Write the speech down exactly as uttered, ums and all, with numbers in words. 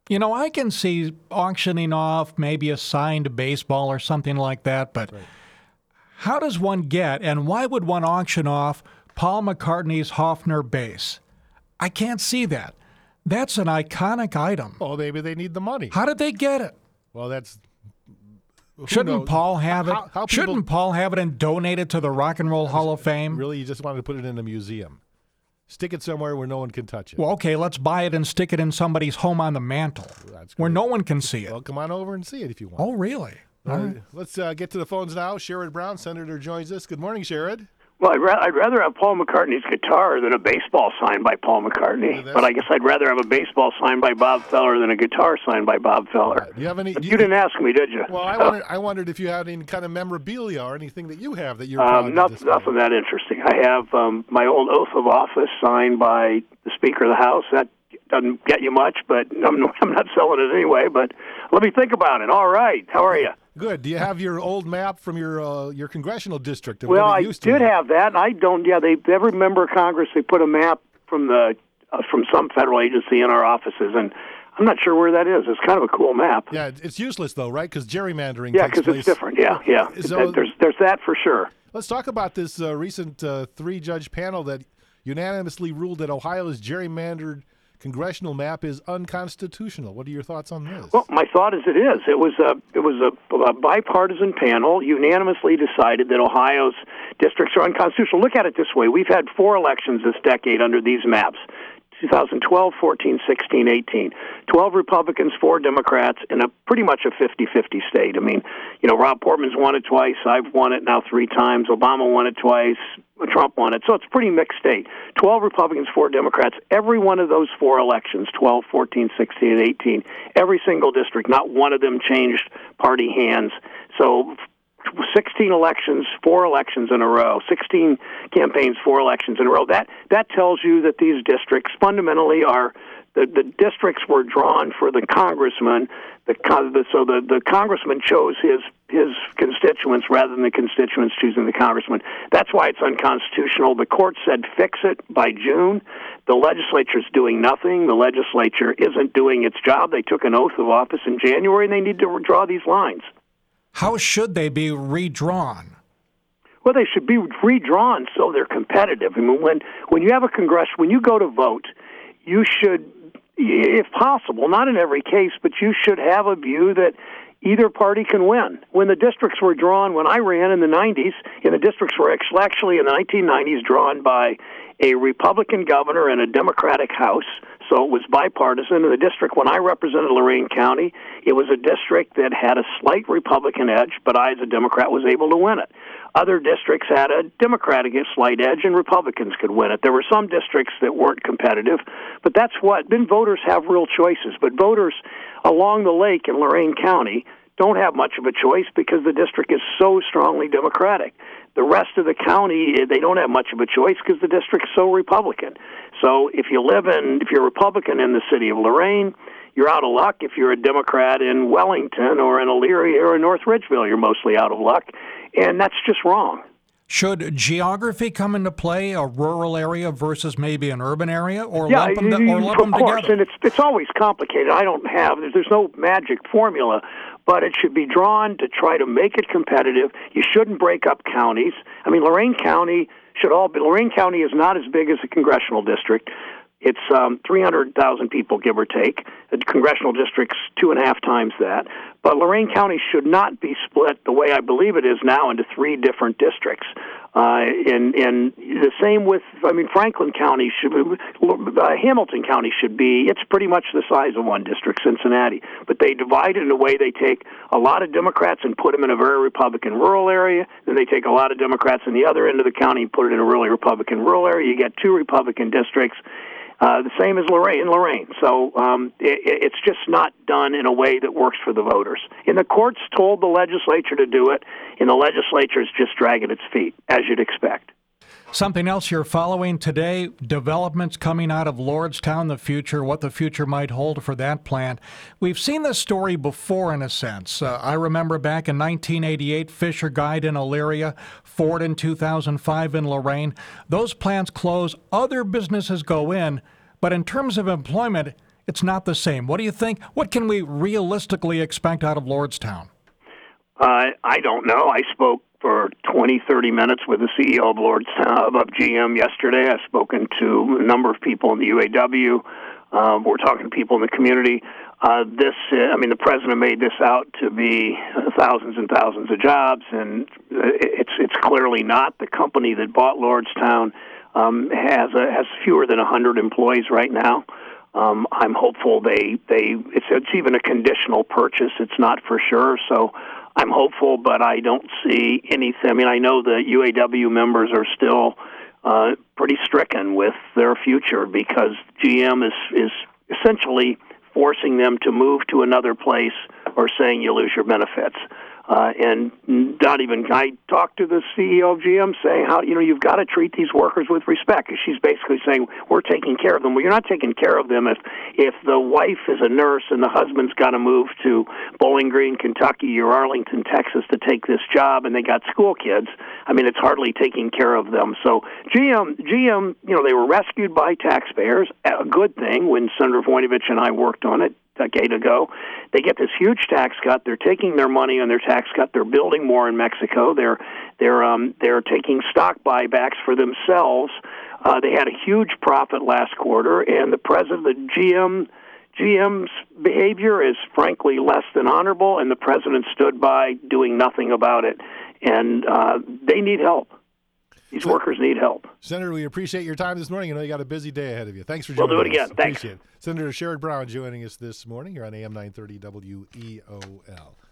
You know, I can see auctioning off maybe a signed baseball or something like that, but right. How does one get, and why would one auction off Paul McCartney's Hofner bass? I can't see that. That's an iconic item. Oh, maybe they need the money. How did they get it? Well, that's... Shouldn't knows? Paul have it? How, how people, Shouldn't Paul have it and donate it to the Rock and Roll Hall of Fame? Really, you just wanted to put it in a museum. Stick it somewhere where no one can touch it. Well, okay, let's buy it and stick it in somebody's home on the mantle where no one can see it. Well, come on over and see it if you want. Oh, really? All right. right. Let's uh, get to the phones now. Sherrod Brown, Senator, joins us. Good morning, Sherrod. Well, I'd, ra- I'd rather have Paul McCartney's guitar than a baseball signed by Paul McCartney. Yeah, but I guess I'd rather have a baseball signed by Bob Feller than a guitar signed by Bob Feller. Right. Do you have any? But you, you didn't ask me, did you? Well, I wondered, I wondered if you had any kind of memorabilia or anything that you have that you're proud um, nothing, of. Nothing that interesting. I have um, my old oath of office signed by the Speaker of the House. That doesn't get you much, but I'm, I'm not selling it anyway. But let me think about it. All right. How are you? Good. Do you have your old map from your uh, your congressional district? Of well, what I it used to did be? have that. And I don't. Yeah, they every member of Congress they put a map from the uh, from some federal agency in our offices, and I'm not sure where that is. It's kind of a cool map. Yeah, it's useless though, right? Because gerrymandering. Yeah, because it's different. Yeah, yeah. So, there's there's that for sure. Let's talk about this uh, recent uh, three-judge panel that unanimously ruled that Ohio's gerrymandered congressional map is unconstitutional. What are your thoughts on this? Well, my thought is it is. It was a it was a, a bipartisan panel unanimously decided that Ohio's districts are unconstitutional. Look at it this way: we've had four elections this decade under these maps. twenty twelve, fourteen, sixteen, eighteen. twelve Republicans, four Democrats, in a pretty much a fifty-fifty state. I mean, you know, Rob Portman's won it twice. I've won it now three times. Obama won it twice. Trump won it. So it's a pretty mixed state. twelve Republicans, four Democrats. Every one of those four elections, twelve, fourteen, sixteen, and eighteen, every single district, not one of them changed party hands. So sixteen elections, four elections in a row, sixteen campaigns, four elections in a row. That that tells you that these districts fundamentally are, the, the districts were drawn for the congressman. The, so the, the congressman chose his his constituents rather than the constituents choosing the congressman. That's why it's unconstitutional. The court said fix it by June. The legislature's doing nothing. The legislature isn't doing its job. They took an oath of office in January, and they need to draw these lines. How should they be redrawn? Well, they should be redrawn so they're competitive. I mean, when when you have a congress, when you go to vote, you should, if possible, not in every case, but you should have a view that either party can win. When the districts were drawn, when I ran in the nineties, and the districts were actually in the nineteen nineties drawn by a Republican governor and a Democratic House, so it was bipartisan. In the district, when I represented Lorain County, it was a district that had a slight Republican edge, but I, as a Democrat, was able to win it. Other districts had a Democratic slight edge, and Republicans could win it. There were some districts that weren't competitive, but that's what, then voters have real choices. But voters along the lake in Lorain County don't have much of a choice because the district is so strongly Democratic. The rest of the county, they don't have much of a choice because the district's so Republican. So if you live in, if you're a Republican in the city of Lorain, you're out of luck. If you're a Democrat in Wellington or in Elyria or in North Ridgeville, you're mostly out of luck. And that's just wrong. Should geography come into play, a rural area versus maybe an urban area, or yeah, lump them, to, or lump of them course, together? And it's it's always complicated. I don't have there's no magic formula, but it should be drawn to try to make it competitive. You shouldn't break up counties. I mean, Lorain County should all be. Lorain County is not as big as a congressional district. It's um, three hundred thousand people, give or take. The congressional district's two and a half times that. But Lorain County should not be split the way I believe it is now into three different districts. Uh, and, and the same with, I mean, Franklin County should, uh, Hamilton County should be, it's pretty much the size of one district, Cincinnati. But they divide it in a way they take a lot of Democrats and put them in a very Republican rural area. Then they take a lot of Democrats in the other end of the county and put it in a really Republican rural area. You get two Republican districts. Uh, the same as Lorain, in Lorain. So um, it, it's just not done in a way that works for the voters. And the courts told the legislature to do it, and the legislature is just dragging its feet, as you'd expect. Something else you're following today, developments coming out of Lordstown, the future, what the future might hold for that plant. We've seen this story before in a sense. Uh, I remember back in nineteen eighty-eight, Fisher Guide in Elyria, Ford in two thousand five in Lorain. Those plants close, other businesses go in, but in terms of employment, it's not the same. What do you think? What can we realistically expect out of Lordstown? Uh, I don't know. I spoke for twenty, thirty minutes with the C E O of Lordstown, of G M yesterday. I've spoken to a number of people in the U A W. Um, we're talking to people in the community. Uh, this, uh, I mean, the president made this out to be uh, thousands and thousands of jobs, and it's it's clearly not. The company that bought Lordstown um, has a, has fewer than one hundred employees right now. Um, I'm hopeful they they it's it's even a conditional purchase. It's not for sure, so I'm hopeful, but I don't see anything. I mean, I know the U A W members are still uh, pretty stricken with their future because G M is is essentially forcing them to move to another place or saying you lose your benefits. Uh, and not even, I talked to the C E O of G M saying, how, you know, you've got to treat these workers with respect. She's basically saying, we're taking care of them. Well, you're not taking care of them if, if the wife is a nurse and the husband's got to move to Bowling Green, Kentucky or Arlington, Texas to take this job and they got school kids. I mean, it's hardly taking care of them. So G M, G M, you know, they were rescued by taxpayers, a good thing when Senator Voinovich and I worked on it a decade ago. They get this huge tax cut. They're taking their money on their tax cut. They're building more in Mexico. They're they're um, they're taking stock buybacks for themselves. Uh, they had a huge profit last quarter, and the president, the G M, G M's behavior is frankly less than honorable, and the president stood by doing nothing about it. And uh, they need help. These so, workers need help. Senator, we appreciate your time this morning. I know you got a busy day ahead of you. Thanks for we'll joining us. We'll do it again. us. Thanks. Appreciate it. Senator Sherrod Brown joining us this morning. You're on A M nine thirty W E O L.